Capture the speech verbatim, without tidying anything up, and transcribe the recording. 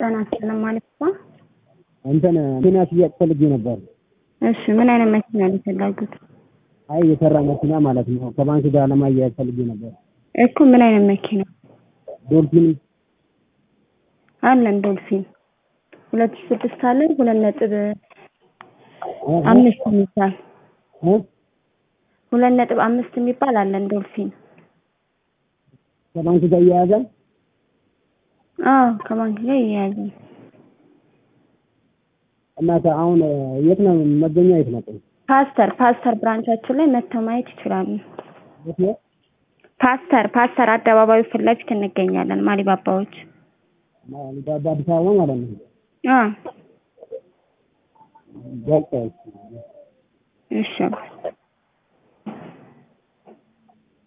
ጣናችንን ማለት ነው እንትን መኪና ሽያጭ ፈልጌ ነበር እሺ ምን አይነት መኪና ነው የፈለጉት አይ የሰራ መኪና ማለት ነው ከባንክ ጋር ለማያያዝ ፈልጌ ነበር እኮ ምን አይነት መኪና ዶልፊን አለን ዶልፊን ሁለት ሺህ ስድስት አለን ሁለት ነጥብ አምስት የሚባል እ ሁለት ነጥብ አምስት የሚባል አለን ዶልፊን ከባንክ ጋር ያያዛል አዎ ከባንክ ጋር ያያዛል እና አሁን የት ነው መገኛ የት ነው ፓስተር ፓስተር ብራንቻችን ላይ መተማየት ይችላል የት ነው ፓስተር ፓስተር አደባባዩ ፊት ለፊት እንገኛለን ማሊባባዎች ማሊባባ አዲስ አበባ ማለት ነው አዎ በቃ እሺ